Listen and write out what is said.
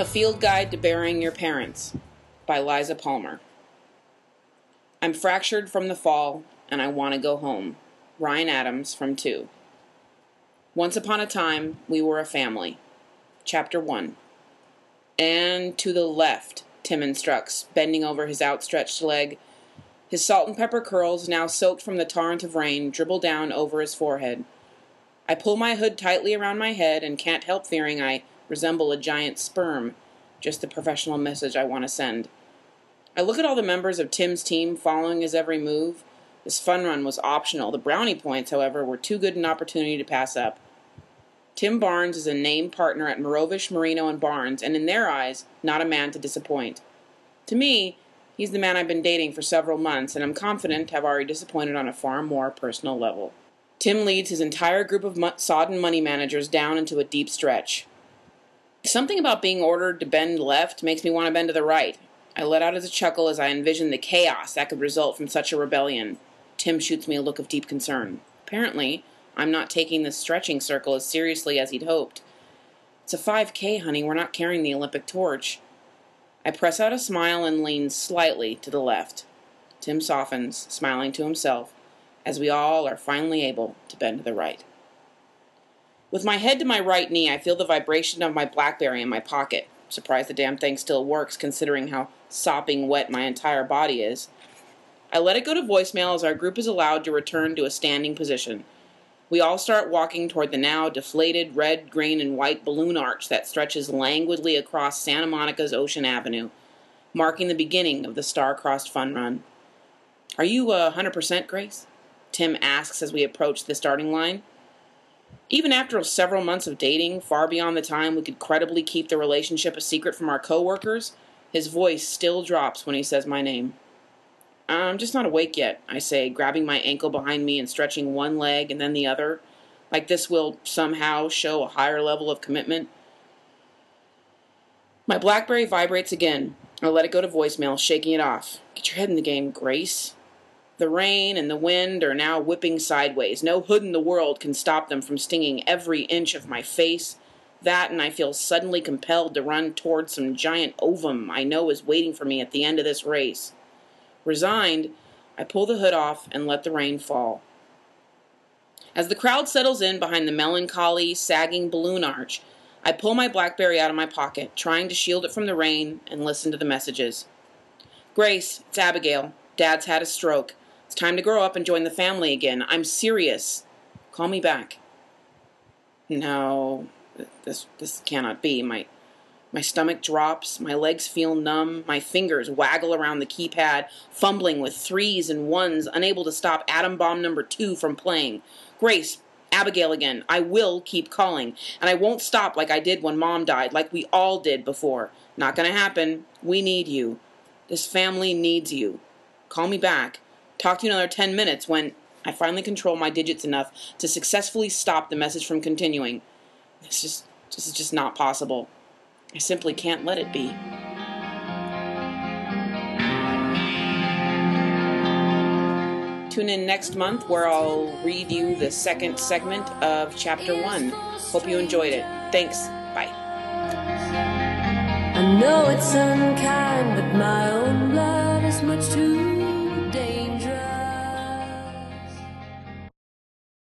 Field Guide to Burying Your Parents by Liza Palmer. I'm fractured from the fall, and I want to go home. Ryan Adams from 2. Once upon a time, we were a family. Chapter 1. And to the left, Tim instructs, bending over his outstretched leg. His salt and pepper curls, now soaked from the torrent of rain, dribble down over his forehead. I pull my hood tightly around my head and can't help fearing I resemble a giant sperm, just the professional message I want to send. I look at all the members of Tim's team following his every move. This fun run was optional. The brownie points, however, were too good an opportunity to pass up. Tim Barnes is a named partner at Morovish, Marino, and Barnes, and in their eyes, not a man to disappoint. To me, he's the man I've been dating for several months, and I'm confident have already disappointed on a far more personal level. Tim leads his entire group of sodden money managers down into a deep stretch. Something about being ordered to bend left makes me want to bend to the right. I let out a chuckle as I envisioned the chaos that could result from such a rebellion. Tim shoots me a look of deep concern. Apparently, I'm not taking this stretching circle as seriously as he'd hoped. It's a 5K, honey. We're not carrying the Olympic torch. I press out a smile and lean slightly to the left. Tim softens, smiling to himself, as we all are finally able to bend to the right. With my head to my right knee, I feel the vibration of my BlackBerry in my pocket. Surprised the damn thing still works, considering how sopping wet my entire body is. I let it go to voicemail as our group is allowed to return to a standing position. We all start walking toward the now deflated red, green, and white balloon arch that stretches languidly across Santa Monica's Ocean Avenue, marking the beginning of the star-crossed fun run. "Are you 100%, Grace?" Tim asks as we approach the starting line. Even after several months of dating, far beyond the time we could credibly keep the relationship a secret from our co-workers, his voice still drops when he says my name. "I'm just not awake yet," I say, grabbing my ankle behind me and stretching one leg and then the other, like this will somehow show a higher level of commitment. My BlackBerry vibrates again. I let it go to voicemail, shaking it off. "Get your head in the game, Grace." The rain and the wind are now whipping sideways. No hood in the world can stop them from stinging every inch of my face. That, and I feel suddenly compelled to run towards some giant ovum I know is waiting for me at the end of this race. Resigned, I pull the hood off and let the rain fall. As the crowd settles in behind the melancholy, sagging balloon arch, I pull my BlackBerry out of my pocket, trying to shield it from the rain, and listen to the messages. "Grace, it's Abigail. Dad's had a stroke. It's time to grow up and join the family again. I'm serious. Call me back." No, this cannot be. My stomach drops, my legs feel numb, my fingers waggle around the keypad, fumbling with 3s and 1s, unable to stop Atom Bomb number 2 from playing. "Grace, Abigail again. I will keep calling, and I won't stop like I did when Mom died, like we all did before. Not gonna happen. We need you. This family needs you. Call me back. Talk to you another 10 minutes when..." I finally control my digits enough to successfully stop the message from continuing. This is just not possible. I simply can't let it be. Tune in next month where I'll read you the second segment of Chapter 1. Hope you enjoyed it. Thanks. Bye. I know it's unkind, but my own blood is much too